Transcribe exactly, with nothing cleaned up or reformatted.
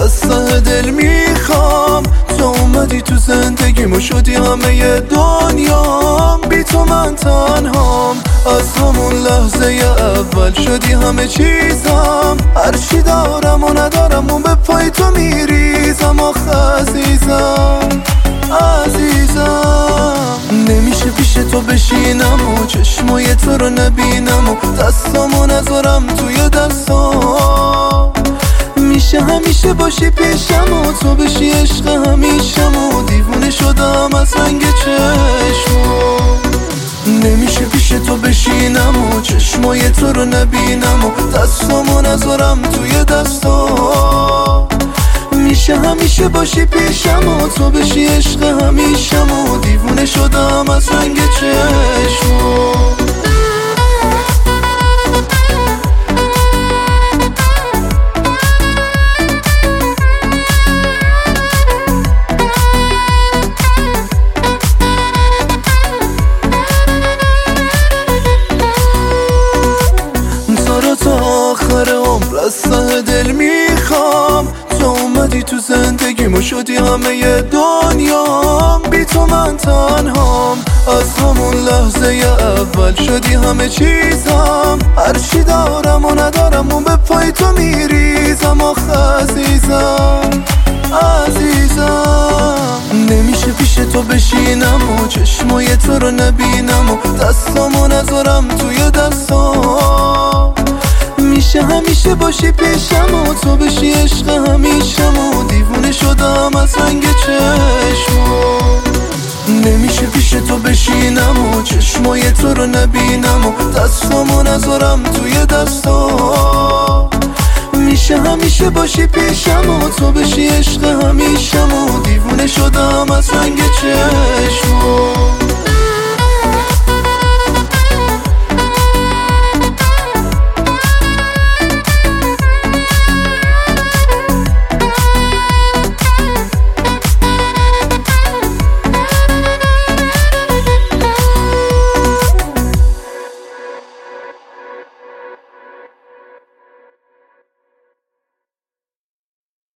از ته دل میخوام. تو اومدی تو زندگیمو شدی همه دنیام. بی تو من تنهام، از همون لحظه اول شدی همه چیزم. هرچی دارم و ندارم اون به پای تو میریزم. آخ عزیزم عزیزم، نمیشه پیش تو بشینم و چشمای تو رو نبینم و دستامو نذارم توی دستام. میشه همیشه باشی پیشم و تو بشی عشق همیشم و دیوونه شدم از رنگ چشمو. نمیشه پیش تو بشینم و چشمای تو رو نبینم و دستامو نذارم توی دستام. میشه همیشه باشی پیشم و تو بشی عشق همیشم و دیوونه شدم از رنگ چشمو. آخر عمر از ته دل میخوام. تو اومدی تو زندگیمو شدی همه دنیام. بی تو من تنهام، از همون لحظه اول شدی همه چیزم. هرچی دارم و ندارم اون به پای تو میریزم. آخ عزیزم عزیزم، نمیشه پیش تو بشینم و چشمای تو رو نبینم و دستامو نذارم توی دستام. میشه همیشه باشی پیشم و تو بشی عشق همیشم و دیوونه شدم از رنگ چشمو. نمیشه پیش تو بشینم و چشمای تو رو نبینم و دستامو نذارم توی دستام. میشه همیشه باشی پیشم و تو بشی عشق همیشم و دیوونه شدم از رنگ چشمو.